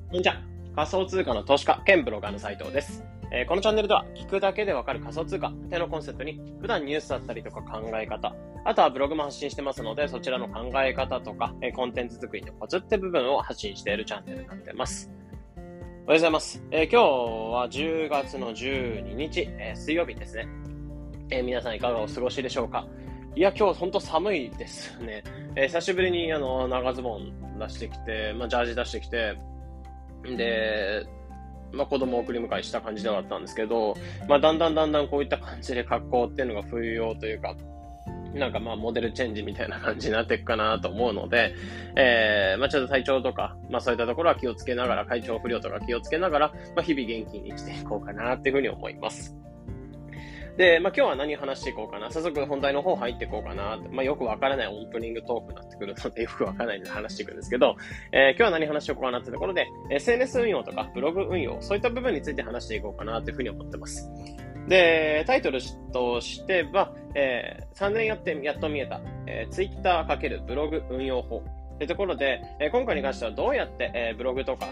こんにちは。仮想通貨の投資家兼ブロガーの斉藤です。このチャンネルでは聞くだけでわかる仮想通貨っていうのをコンセプトに普段ニュースだったりとか考え方、あとはブログも発信してますのでそちらの考え方とかコンテンツ作りのコツって部分を発信しているチャンネルになってます。おはようございます。今日は10月の12日、水曜日ですね。皆さんいかがお過ごしでしょうか。いや、今日本当寒いですね。久しぶりに長ズボン出してきて、ジャージ出してきて、で、子供を送り迎えした感じではあったんですけど、だんだんこういった感じで格好っていうのが冬用というか、モデルチェンジみたいな感じになっていくかなと思うので、ちょっと体調とか、そういったところは気をつけながら、体調不良とか気をつけながら、日々元気にしていこうかなっていうふうに思います。で、今日は何話していこうかな。早速本題の方入っていこうかな。よくわからないオープニングトークになってくるので、よくわからないので話していくんですけど、今日は何話していこうかなってところで、SNS 運用とかブログ運用、そういった部分について話していこうかなというふうに思ってます。で、タイトルとしては、3年やってやっと見えた、Twitter× ブログ運用法というところで、今回に関してはどうやって、ブログとか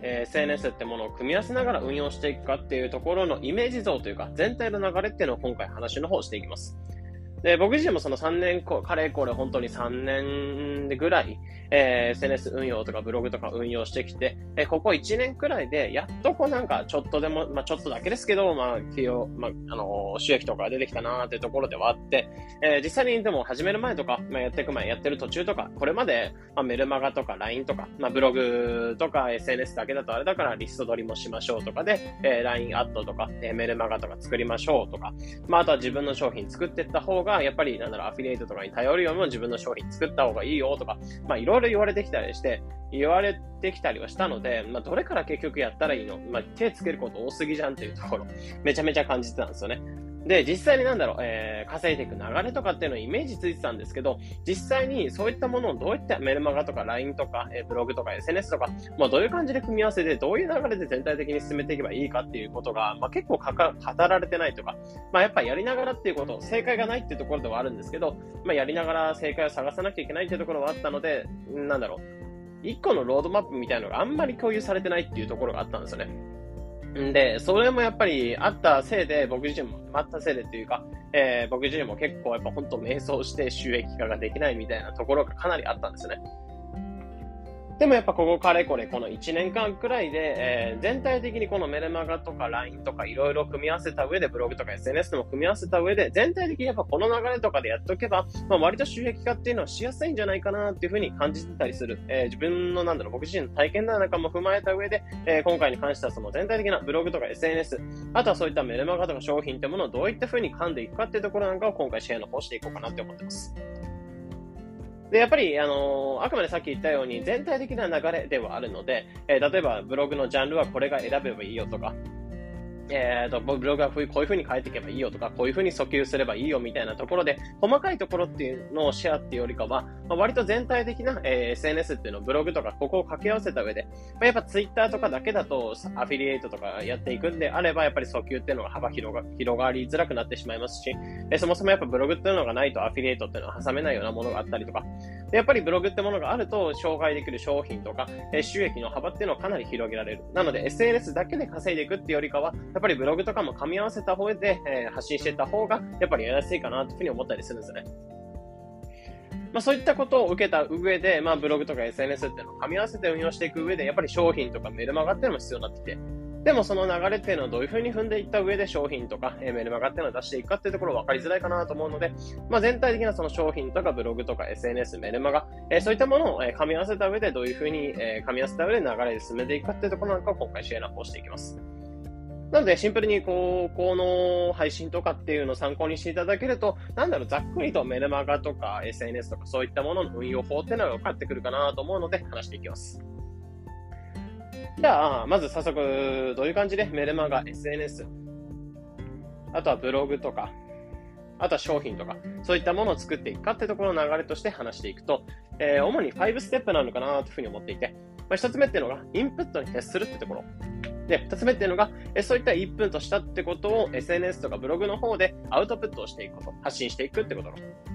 SNS ってものを組み合わせながら運用していくかっていうところのイメージ像というか全体の流れっていうのを今回話の方していきます。で、僕自身もその3年かれこれ本当に3年ぐらい、SNS 運用とかブログとか運用してきて、ここ1年くらいでやっとちょっとでも、ちょっとだけですけど、収益とか出てきたなーっていうところではあって、実際にでも始める前とか、やっていく前、やってる途中とか、これまで、メルマガとか LINE とか、ブログとか SNS だけだとあれだからリスト取りもしましょうとかで、LINE アットとか、メルマガとか作りましょうとか、あとは自分の商品作っていった方が、やっぱりアフィリエイトとかに頼るよりも自分の商品作った方がいいよとか、いろいろ言われてきたりはしたので、どれから結局やったらいいの？手つけること多すぎじゃんっていうところ、めちゃめちゃ感じてたんですよね。で、実際に稼いでいく流れとかっていうのをイメージついてたんですけど、実際にそういったものをどういったメルマガとか LINE とか、ブログとか SNS とか、どういう感じで組み合わせで、どういう流れで全体的に進めていけばいいかっていうことが、結構語られてないとか、やっぱやりながらっていうこと、正解がないっていうところではあるんですけど、やりながら正解を探さなきゃいけないっていうところはあったので、一個のロードマップみたいなのがあんまり共有されてないっていうところがあったんですよね。で、それもやっぱりあったせいで、僕自身も僕自身も結構やっぱ本当迷走して収益化ができないみたいなところがかなりあったんですよね。でもやっぱここかれこれこの1年間くらいで、全体的にこのメルマガとか LINE とかいろいろ組み合わせた上で、ブログとか SNS も組み合わせた上で、全体的にやっぱこの流れとかでやっておけば、割と収益化っていうのはしやすいんじゃないかなっていうふうに感じてたりする。自分の僕自身の体験談なんかも踏まえた上で、今回に関してはその全体的なブログとか SNS、あとはそういったメルマガとか商品ってものをどういったふうに噛んでいくかっていうところなんかを今回シェアの方していこうかなって思ってます。で、やっぱり、あくまでさっき言ったように全体的な流れではあるので、例えばブログのジャンルはこれが選べばいいよとか、ブログはこういう風に変えていけばいいよとか、こういう風に訴求すればいいよみたいなところで、細かいところっていうのをシェアっていうよりかは、割と全体的な、SNS っていうのをブログとかここを掛け合わせた上で、やっぱ Twitter とかだけだとアフィリエイトとかやっていくんであれば、やっぱり訴求っていうのが幅広がりづらくなってしまいますし、そもそもやっぱブログっていうのがないとアフィリエイトっていうのは挟めないようなものがあったりとか、やっぱりブログってものがあると紹介できる商品とか、収益の幅っていうのをかなり広げられる。なので SNS だけで稼いでいくっていうよりかは、やっぱりブログとかも噛み合わせた方で、発信していった方がやっぱりやりやすいかなというふうに思ったりするんですよね。そういったことを受けた上で、ブログとか SNS っていうのを噛み合わせて運用していく上で、やっぱり商品とかメルマガっていうのも必要になってきて、でもその流れっていうのをどういう風に踏んでいった上で商品とか、メルマガっていうのを出していくかっていうところ分かりづらいかなと思うので、全体的なその商品とかブログとか SNS、メルマガ、そういったものを、噛み合わせた上でどういう風に、噛み合わせた上で流れで進めていくかっていうところなんかを今回シェアの方していきます。なので、シンプルにこの配信とかっていうのを参考にしていただけると、ざっくりとメルマガとか SNS とかそういったものの運用法っていうのが分かってくるかなと思うので、話していきます。じゃあ、まず早速、どういう感じでメルマガ、SNS、あとはブログとか、あとは商品とか、そういったものを作っていくかってところの流れとして話していくと、主に5ステップなのかなというふうに思っていて、1つ目っていうのがインプットに徹するってところ。で、2つ目っていうのが、そういったインプットしたってことを SNS とかブログの方でアウトプットをしていくこと、発信していくってこと。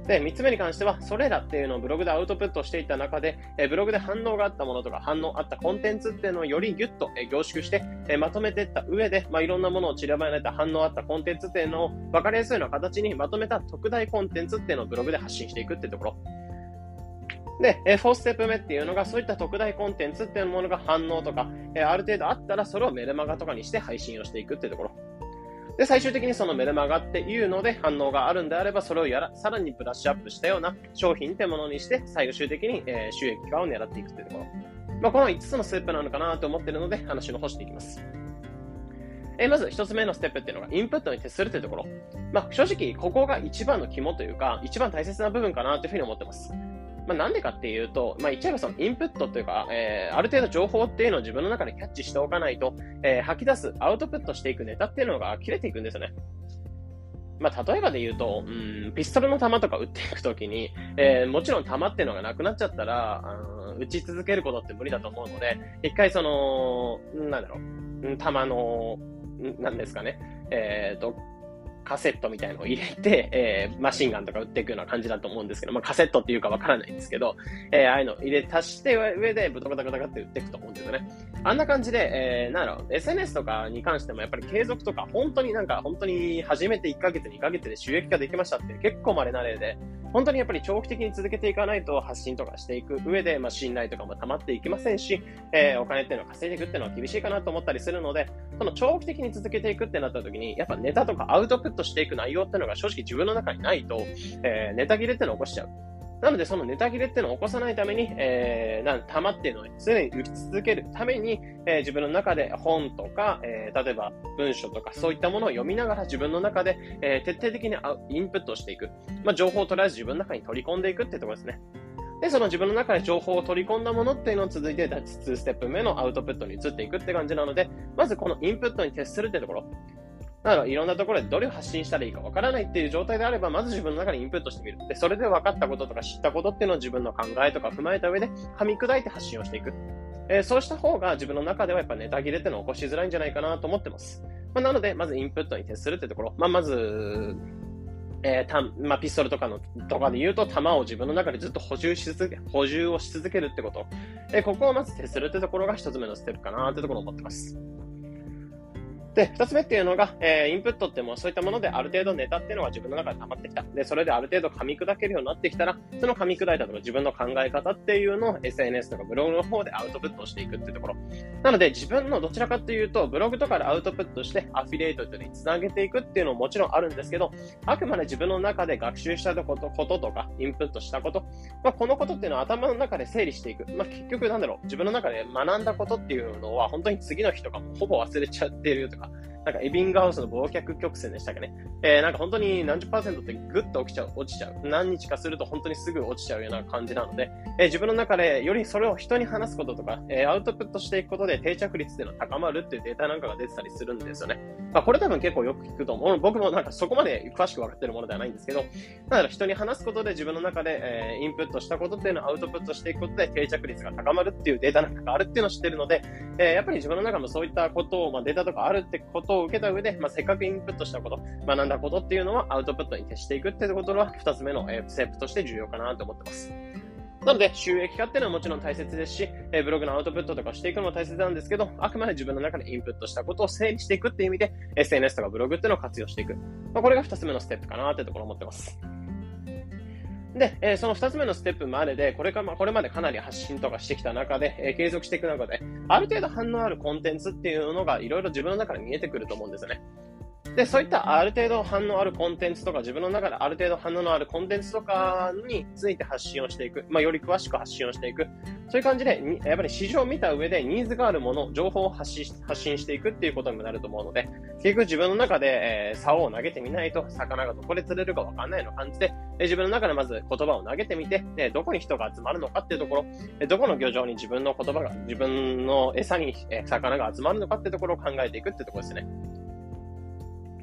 で、3つ目に関しては、それらっていうのをブログでアウトプットしていった中で、ブログで反応があったものとか、反応あったコンテンツっていうのをよりギュッと凝縮して、まとめていった上で、いろんなものを散りばめた反応あったコンテンツっていうのを分かりやすいような形にまとめた特大コンテンツっていうのをブログで発信していくっていうところ。で、4ステップ目っていうのが、そういった特大コンテンツっていうものが反応とか、ある程度あったら、それをメルマガとかにして配信をしていくっていうところ。で、最終的にそのメルマガっていうので反応があるんであれば、それをさらにブラッシュアップしたような商品ってものにして、最終的に収益化を狙っていくっていうところ。この5つのステップなのかなと思っているので、話の方していきます。まず1つ目のステップっていうのが、インプットに徹するというところ。正直、ここが一番の肝というか、一番大切な部分かなというふうに思ってます。なんでかっていうと、言っちゃえばそのインプットというか、ある程度情報っていうのを自分の中でキャッチしておかないと、吐き出す、アウトプットしていくネタっていうのが切れていくんですよね。例えばで言うと、ピストルの弾とか撃っていくときに、もちろん弾っていうのがなくなっちゃったら、撃ち続けることって無理だと思うので、一回その、弾の、なんですかね、カセットみたいなのを入れて、マシンガンとか撃っていくような感じだと思うんですけど、カセットっていうかわからないんですけど、ああいうのを足して上でブタブタブタって撃っていくと思うんですよね。あんな感じで、SNS とかに関してもやっぱり継続とか、本当に始めて1ヶ月、2ヶ月で収益化できましたって結構稀な例で、本当にやっぱり長期的に続けていかないと発信とかしていく上で、信頼とかも溜まっていきませんし、お金っていうのを稼いでいくっていうのは厳しいかなと思ったりするので、その長期的に続けていくってなった時に、やっぱネタとかアウトプットしていく内容っていうのが正直自分の中にないと、ネタ切れっていうのを起こしちゃう。なので、そのネタ切れっていうのを起こさないために、玉っていうのを常に打ち続けるために、自分の中で本とか、例えば文書とかそういったものを読みながら自分の中で、徹底的にインプットしていく。情報をとりあえず自分の中に取り込んでいくっていうところですね。で、その自分の中で情報を取り込んだものっていうのを続いて2ステップ目のアウトプットに移っていくって感じなので、まずこのインプットに徹するってところ。だからいろんなところでどれを発信したらいいかわからないっていう状態であれば、まず自分の中でインプットしてみる。で、それで分かったこととか知ったことっていうのを自分の考えとか踏まえた上で噛み砕いて発信をしていく。そうした方が自分の中ではやっぱネタ切れっていうのを起こしづらいんじゃないかなと思ってます。なので、まずインプットに徹するってところ。まず、ピストルとかで言うと、弾を自分の中でずっと補充をし続けるってこと。ここをまず徹するってところが一つ目のステップかなってところを思ってます。で、二つ目っていうのが、インプットってもそういったものである程度ネタっていうのが自分の中で溜まってきた。で、それである程度噛み砕けるようになってきたら、その噛み砕いたとか自分の考え方っていうのを SNS とかブログの方でアウトプットをしていくっていうところ。なので、自分のどちらかっていうと、ブログとかでアウトプットしてアフィリエイトにつなげていくっていうのももちろんあるんですけど、あくまで自分の中で学習したこととか、インプットしたこと、このことっていうのは頭の中で整理していく。結局自分の中で学んだことっていうのは本当に次の日とかもほぼ忘れちゃってるとか、エビングハウスの忘却曲線でしたっけね。本当に何十%ってグッと落ちちゃう。何日かすると本当にすぐ落ちちゃうような感じなので、自分の中でよりそれを人に話すこととか、アウトプットしていくことで定着率っていうのは高まるっていうデータなんかが出てたりするんですよね。これ多分結構よく聞くと思う。僕もそこまで詳しく分かってるものではないんですけど、だから人に話すことで自分の中で、インプットしたことっていうのをアウトプットしていくことで定着率が高まるっていうデータなんかがあるっていうのを知ってるので、やっぱり自分の中もそういったことを、データとかあるってことを受けた上で、せっかくインプットしたこと、学んだことっていうのはアウトプットに徹していくっていうことは2つ目のステップとして重要かなと思ってます。なので、収益化っていうのはもちろん大切ですし、ブログのアウトプットとかしていくのも大切なんですけど、あくまで自分の中でインプットしたことを整理していくっていう意味で、SNS とかブログっていうのを活用していく。これが2つ目のステップかなってところを思ってます。で、その2つ目のステップまでで、これまでかなり発信とかしてきた中で、継続していく中で、ある程度反応あるコンテンツっていうのがいろいろ自分の中で見えてくると思うんですよね。で、そういったある程度反応あるコンテンツとか、自分の中である程度反応のあるコンテンツとかについて発信をしていく。より詳しく発信をしていく。そういう感じで、やっぱり市場を見た上でニーズがあるもの、情報を発信していくっていうことにもなると思うので、結局自分の中で、竿を投げてみないと、魚がどこで釣れるかわかんないような感じで、自分の中でまず言葉を投げてみて、どこに人が集まるのかっていうところ、どこの漁場に自分の餌に魚が集まるのかっていうところを考えていくっていうところですね。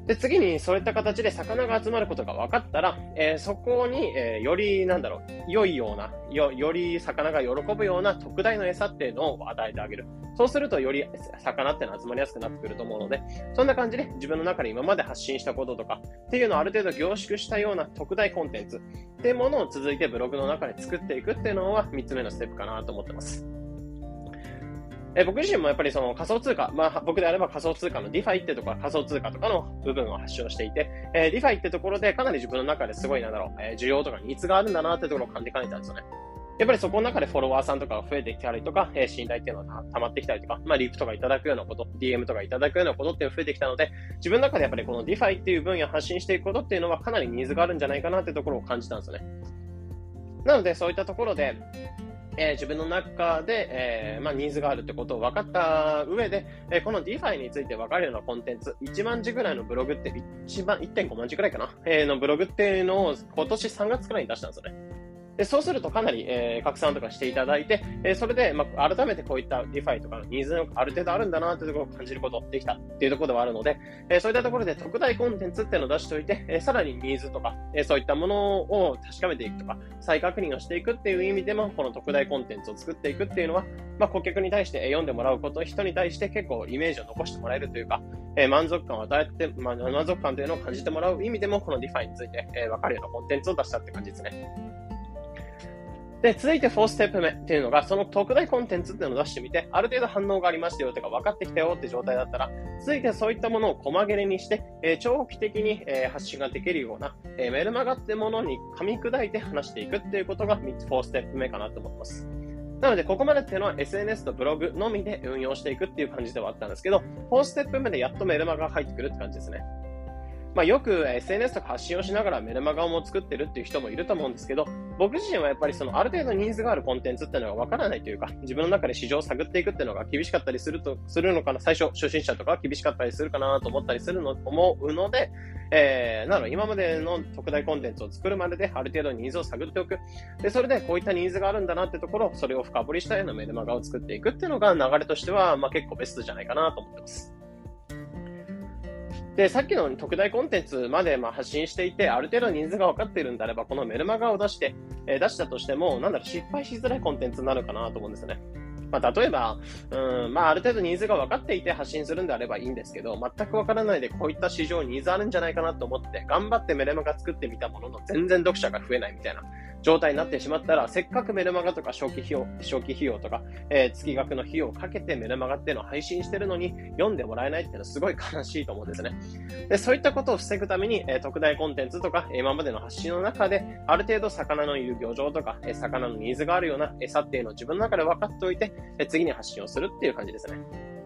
で、次にそういった形で魚が集まることが分かったら、そこに、より、良いような、より魚が喜ぶような特大の餌っていうのを与えてあげる。そうするとより魚っていうのは集まりやすくなってくると思うので、そんな感じで自分の中で今まで発信したこととかっていうのをある程度凝縮したような特大コンテンツっていうものを続いてブログの中で作っていくっていうのは3つ目のステップかなと思ってます。僕自身もやっぱりその仮想通貨、僕であれば仮想通貨の DeFi ってところは仮想通貨とかの部分を発信していて、DeFi ってところでかなり自分の中ですごい需要とかニーズがあるんだなってところを感じかねたんですよね。やっぱりそこの中でフォロワーさんとかが増えてきたりとか、信頼っていうのが溜まってきたりとか、リプとかいただくようなこと、DM とかいただくようなことっていうのが増えてきたので、自分の中でやっぱりこの DeFi っていう分野を発信していくことっていうのはかなりニーズがあるんじゃないかなってところを感じたんですよね。なのでそういったところで、自分の中で、ニーズがあるってことを分かった上で、この DeFi について分かるようなコンテンツ、1万字ぐらいのブログって、1.5 万字ぐらいかな、のブログっていうのを今年3月くらいに出したんですよね。で、そうするとかなり、拡散とかしていただいて、それで、改めてこういった DeFi とかのニーズがある程度あるんだなというところを感じることができたっていうところではあるので、そういったところで特大コンテンツっていうのを出しておいて、さらにニーズとか、そういったものを確かめていくとか、再確認をしていくっていう意味でも、この特大コンテンツを作っていくっていうのは、顧客に対して読んでもらうこと、人に対して結構イメージを残してもらえるというか、満足感を与えて、満足感というのを感じてもらう意味でも、この DeFi について、分かるようなコンテンツを出したって感じですね。で、続いて4ステップ目っていうのが、その特大コンテンツっていうのを出してみて、ある程度反応がありましたよとか分かってきたよって状態だったら、続いてそういったものを細切れにして、長期的に、発信ができるような、メルマガってものに噛み砕いて話していくっていうことが4ステップ目かなと思います。なので、ここまでっていうのは SNS とブログのみで運用していくっていう感じではあったんですけど、4ステップ目でやっとメルマガが入ってくるって感じですね。よく SNS とか発信をしながらメルマガを作ってるっていう人もいると思うんですけど、僕自身はやっぱりある程度ニーズがあるコンテンツっていうのがわからないというか、自分の中で市場を探っていくっていうのが厳しかったりするのかな、最初初心者とかは厳しかったりするかなと思うので、今までの特大コンテンツを作るまでである程度ニーズを探っておく。で、それでこういったニーズがあるんだなってところ、それを深掘りしたようなメルマガを作っていくっていうのが流れとしては、結構ベストじゃないかなと思ってます。で、さっきの特大コンテンツまで発信していて、ある程度ニーズが分かっているんであれば、このメルマガを出したとしても、失敗しづらいコンテンツになるかなと思うんですよね。例えば、ある程度ニーズが分かっていて発信するんであればいいんですけど、全く分からないでこういった市場ニーズあるんじゃないかなと思って、頑張ってメルマガ作ってみたものの、全然読者が増えないみたいな状態になってしまったら、せっかくメルマガとか初期費用とか、月額の費用をかけてメルマガっていうのを配信してるのに読んでもらえないっていうのはすごい悲しいと思うんですね。で、そういったことを防ぐために、特大コンテンツとか、今までの発信の中である程度魚のいる漁場とか、魚のニーズがあるような餌っていうのを自分の中で分かっておいて、次に発信をするっていう感じですね。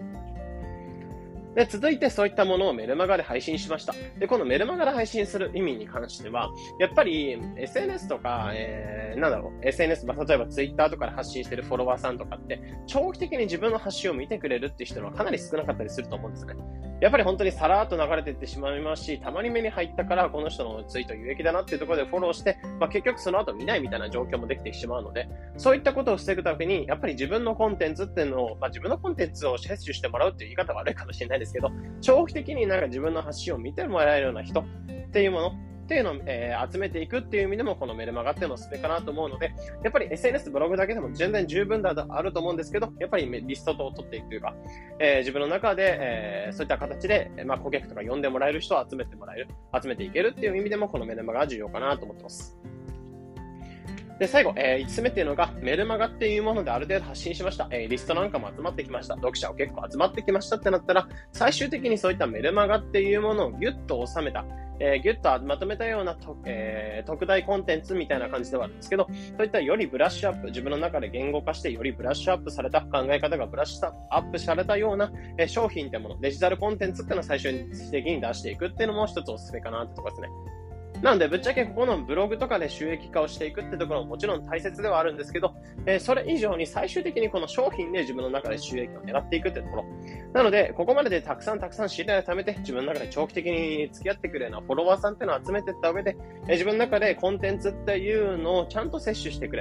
で、続いてそういったものをメルマガで配信しました。で、このメルマガで配信する意味に関しては、やっぱり SNS とか、SNS、例えば Twitter とかで発信してるフォロワーさんとかって、長期的に自分の発信を見てくれるっていう人はかなり少なかったりすると思うんですね。やっぱり本当にさらっと流れていってしまいますし、たまに目に入ったからこの人のツイート有益だなっていうところでフォローして、結局その後見ないみたいな状況もできてしまうので、そういったことを防ぐために、やっぱり自分のコンテンツっていうのを、自分のコンテンツを摂取してもらうっていう言い方は悪いかもしれないですけど、長期的に自分の発信を見てもらえるような人っていうものっていうのを、集めていくっていう意味でもこのメルマガっていうのをおすすめかなと思うので、やっぱり SNS ブログだけでも全然十分だとあると思うんですけど、やっぱりリストを取っていくというか、自分の中で、そういった形で、顧客とか呼んでもらえる人を集めていけるっていう意味でもこのメルマガが重要かなと思ってます。で、最後、5つ目っていうのが、メルマガっていうものである程度発信しました。リストなんかも集まってきました。読者を結構集まってきましたってなったら、最終的にそういったメルマガっていうものをギュッと収めた、ギュッとまとめたような特大コンテンツみたいな感じではあるんですけど、そういったよりブラッシュアップ、自分の中で言語化してよりブラッシュアップされた考え方がブラッシュアップされたような、商品ってもの、デジタルコンテンツっていうのを最終的に出していくっていうのも一つおすすめかなってところですね。なので、ぶっちゃけここのブログとかで収益化をしていくってところももちろん大切ではあるんですけど、それ以上に最終的にこの商品で自分の中で収益を狙っていくってところ。なので、ここまででたくさん信頼を貯めて、自分の中で長期的に付き合ってくれるようなフォロワーさんっていうのを集めていった上で、自分の中でコンテンツっていうのをちゃんと摂取してくれる。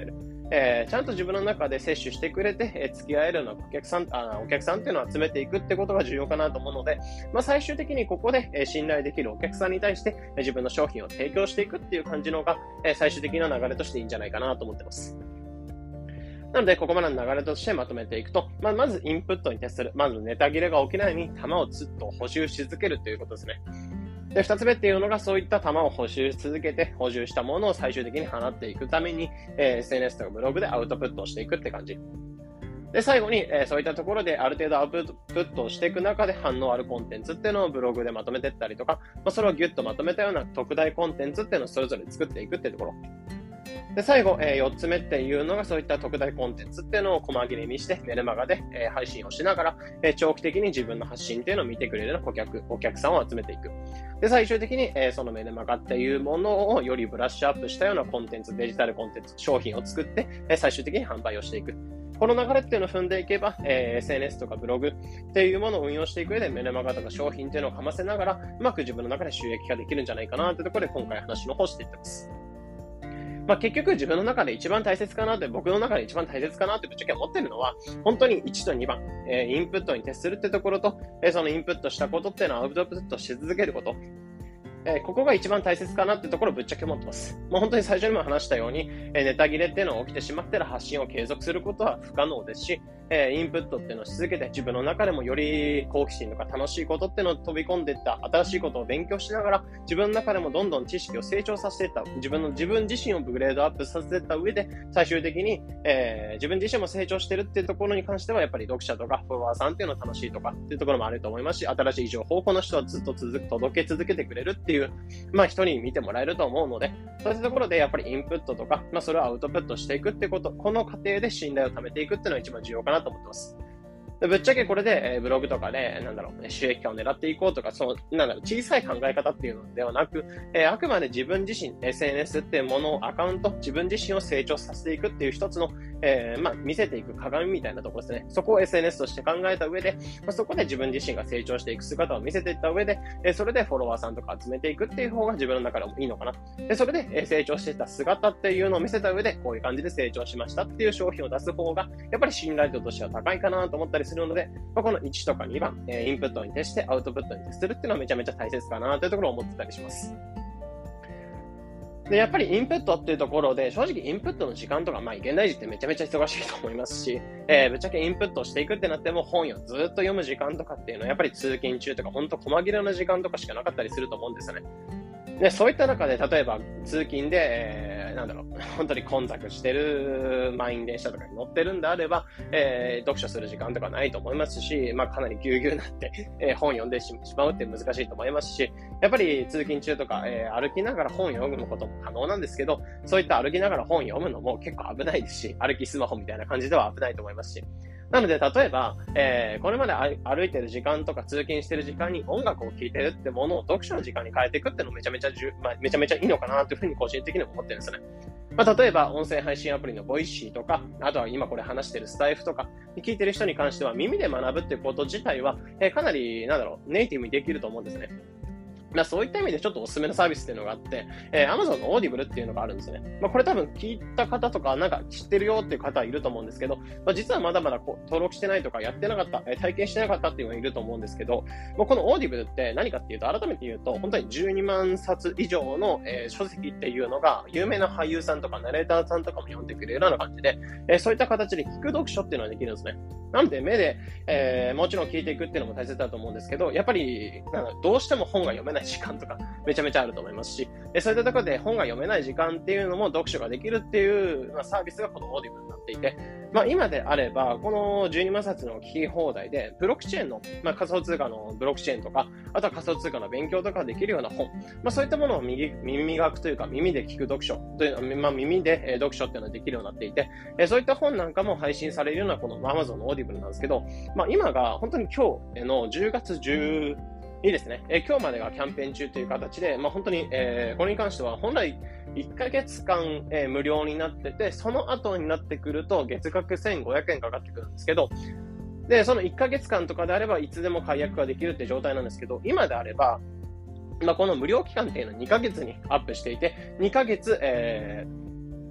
ちゃんと自分の中で摂取してくれて、付き合えるようなお客さんっていうのを集めていくってことが重要かなと思うので、最終的にここで、信頼できるお客さんに対して、自分の商品を提供していくっていう感じのが、最終的な流れとしていいんじゃないかなと思ってます。なので、ここまでの流れとしてまとめていくと、まずインプットに徹する。まずネタ切れが起きないように球をずっと補充し続けるということですね。で、二つ目っていうのが、そういった球を補充し続けて、補充したものを最終的に放っていくために、SNS とかブログでアウトプットをしていくって感じ。で、最後に、そういったところである程度アウトプットをしていく中で反応あるコンテンツっていうのをブログでまとめていったりとか、それをギュッとまとめたような特大コンテンツっていうのをそれぞれ作っていくっていうところ。で、最後、4つ目っていうのがそういった特大コンテンツっていうのを細切れにしてメルマガで、配信をしながら、長期的に自分の発信っていうのを見てくれるようなお客さんを集めていく。で、最終的に、そのメルマガっていうものをよりブラッシュアップしたようなコンテンツ、デジタルコンテンツ、商品を作って、最終的に販売をしていく。この流れっていうのを踏んでいけば、SNS とかブログっていうものを運用していく上でメルマガとか商品っていうのをかませながら、うまく自分の中で収益化できるんじゃないかなというところで今回話の方していってます。結局自分の中で一番大切かなって、僕の中で一番大切かなってぶっちゃけ思ってるのは、本当に1と2番、インプットに徹するってところと、そのインプットしたことっていうのはアウトプットし続けること。ここが一番大切かなってところをぶっちゃけ思ってます。もう本当に最初にも話したように、ネタ切れっていうのが起きてしまったら発信を継続することは不可能ですし、インプットっていうのをし続けて自分の中でもより好奇心とか楽しいことっていうのを飛び込んでいった新しいことを勉強しながら自分の中でもどんどん知識を成長させていった自分自身をグレードアップさせていった上で最終的に、自分自身も成長してるっていうところに関してはやっぱり読者とかフォロワーさんっていうのは楽しいとかっていうところもあると思いますし、新しい情報をこの人はずっと届け続けてくれるっていう人に見てもらえると思うので、そういったところでやっぱりインプットとか、それをアウトプットしていくってこと、この過程で信頼を貯めていくっていうのが一番重要かなと思ってます。でぶっちゃけこれで、ブログとかで、収益化を狙っていこうとか、小さい考え方っていうのではなく、あくまで自分自身、SNS っていうものを、アカウント、自分自身を成長させていくっていう一つの、見せていく鏡みたいなところですね。そこを SNS として考えた上で、そこで自分自身が成長していく姿を見せていった上で、それでフォロワーさんとか集めていくっていう方が自分の中でもいいのかな。で、それで、成長していった姿っていうのを見せた上で、こういう感じで成長しましたっていう商品を出す方が、やっぱり信頼度としては高いかなと思ったりするので、この1とか2番、インプットに徹してアウトプットに徹するっていうのはめちゃめちゃ大切かなというところを思ってたりします。で、やっぱりインプットっていうところで、正直インプットの時間とか、現代人ってめちゃめちゃ忙しいと思いますし、ぶっちゃけインプットしていくってなっても本をずっと読む時間とかっていうのはやっぱり通勤中とか本当細切れの時間とかしかなかったりすると思うんですよね。で、そういった中で、例えば通勤で、本当に混雑してる満員電車とかに乗ってるんであれば、読書する時間とかないと思いますし、かなりぎゅうぎゅうになって、本読んでしまうって難しいと思いますし、やっぱり通勤中とか、歩きながら本読むことも可能なんですけど、そういった歩きながら本読むのも結構危ないですし、歩きスマホみたいな感じでは危ないと思いますし、なので、例えば、これまで歩いてる時間とか通勤してる時間に音楽を聴いてるってものを読書の時間に変えていくっていうのもめちゃめちゃいいのかなというふうに個人的にも思ってるんですね。例えば、音声配信アプリのボイシーとか、あとは今これ話してるスタイフとか、聞いてる人に関しては耳で学ぶっていうこと自体は、かなり、ネイティブにできると思うんですね。そういった意味でちょっとおすすめのサービスっていうのがあって、Amazon の Audible っていうのがあるんですね。これ多分聞いた方とか知ってるよっていう方はいると思うんですけど、実はまだまだ登録してないとかやってなかった、体験してなかったっていうのがいると思うんですけど、この Audible って何かっていうと、改めて言うと、本当に12万冊以上の、書籍っていうのが、有名な俳優さんとかナレーターさんとかも読んでくれるような感じで、そういった形で聞く読書っていうのができるんですね。なので目で、もちろん聞いていくっていうのも大切だと思うんですけど、やっぱりどうしても本が読めない時間とかめちゃめちゃあると思いますし、そういったところで本が読めない時間っていうのも読書ができるっていう、サービスがこの Audible になっていて、今であればこの12万冊の聞き放題でブロックチェーンの、仮想通貨のブロックチェーンとか、あとは仮想通貨の勉強とかできるような本、そういったものを耳学というか耳で聞く読書という、耳で読書っていうのができるようになっていて、そういった本なんかも配信されるようなこの Amazon の Audible なんですけど、今が本当に今日の10月10いいですね。今日までがキャンペーン中という形で、本当に、これに関しては本来1ヶ月間、無料になってて、その後になってくると月額1500円かかってくるんですけど、で、その1ヶ月間とかであればいつでも解約ができるって状態なんですけど、今であれば、この無料期間っていうのは2ヶ月にアップしていて、2ヶ月、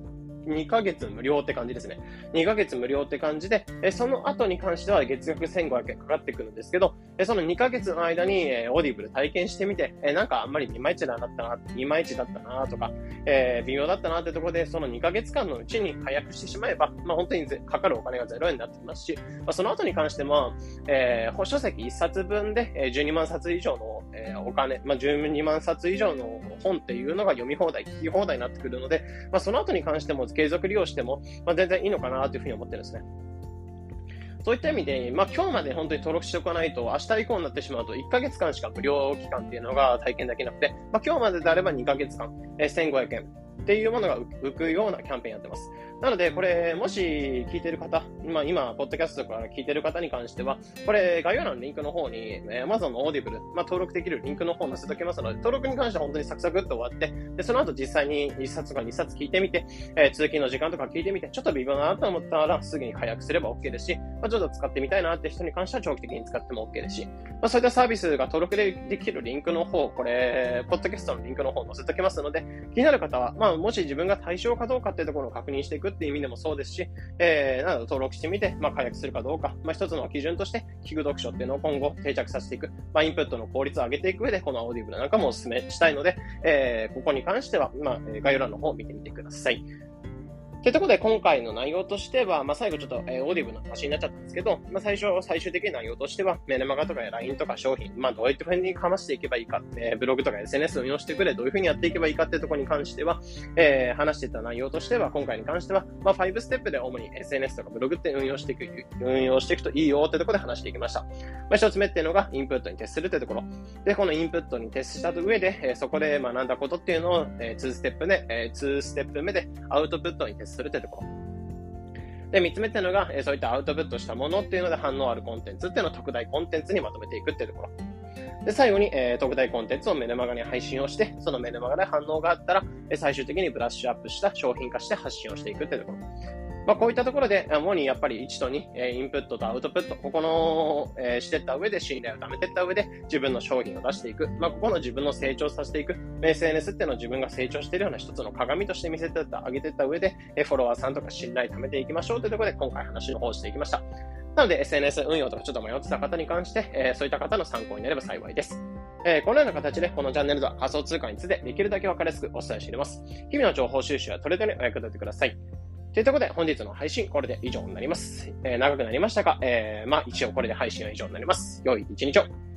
2ヶ月無料って感じですね。2ヶ月無料って感じで、その後に関しては月額1500円かかってくるんですけど、その2ヶ月の間に、オーディブル体験してみて、なんかあんまりいまいちだったなとか、微妙だったなってところで、その2ヶ月間のうちに解約してしまえば、本当にかかるお金が0円になってきますし、その後に関しても、書籍1冊分で12万冊以上のお金、12万冊以上の本っていうのが読み放題、聞き放題になってくるので、その後に関しても継続利用しても、全然いいのかなというふうに思ってるんですね。そういった意味で、今日まで本当に登録しておかないと、明日以降になってしまうと1ヶ月間しか無料期間っていうのが体験できなくて、今日までであれば2ヶ月間、1500円っていうものが浮くようなキャンペーンやってます。なので、これ、もし聞いてる方、今、ポッドキャストから聞いてる方に関しては、これ、概要欄のリンクの方に、Amazon の Audible、登録できるリンクの方を載せておきますので、登録に関しては本当にサクサクっと終わって、で、その後実際に1冊とか2冊聞いてみて、通勤の時間とか聞いてみて、ちょっと微妙だなと思ったら、すぐに解約すれば OK ですし、ちょっと使ってみたいなって人に関しては長期的に使っても OK ですし、そういったサービスが登録できるリンクの方、これ、ポッドキャストのリンクの方を載せておきますので、気になる方は、もし自分が対象かどうかっていうところを確認していくっていう意味でもそうですし、など登録してみて、解約するかどうか、一つの基準として、聞く読書っていうのを今後定着させていく、インプットの効率を上げていく上で、このAudibleなんかもお勧めしたいので、ここに関しては、概要欄の方を見てみてください。というところで、今回の内容としては、最後ちょっと、オーディブの話になっちゃったんですけど、最終的な内容としては、メルマガとか LINE とか商品、どういった風に話していけばいいか、ブログとか SNS を運用していく上でどういう風にやっていけばいいかっていうところに関しては、話していた内容としては、今回に関しては、5ステップで主に SNS とかブログって運用していくといいよってところで話していきました。一つ目っていうのが、インプットに徹するというところ。で、このインプットに徹した上で、そこで学んだことっていうのを、2ステップ目でアウトプットに徹するというところ。で、3つ目っていうのが、そういったアウトプットしたものっていうので反応あるコンテンツっていうのを特大コンテンツにまとめていくっていうところ。で、最後に、特大コンテンツをメルマガに配信をして、そのメルマガで反応があったら、最終的にブラッシュアップした商品化して発信をしていくっていうところ。こういったところで、主にやっぱり1と2、インプットとアウトプット、ここの、していった上で、信頼を貯めていった上で、自分の商品を出していく。ここの自分の成長させていく。SNS っていうのを自分が成長しているような一つの鏡として見せてあげていった上で、フォロワーさんとか信頼貯めていきましょうというところで、今回話の方をしていきました。なので、SNS 運用とかちょっと迷ってた方に関して、そういった方の参考になれば幸いです。このような形で、このチャンネルでは仮想通貨についてできるだけ分かりやすくお伝えしています。日々の情報収集やトレードにお役立てください。というところで本日の配信これで以上になります。長くなりましたが、一応これで配信は以上になります。良い一日を。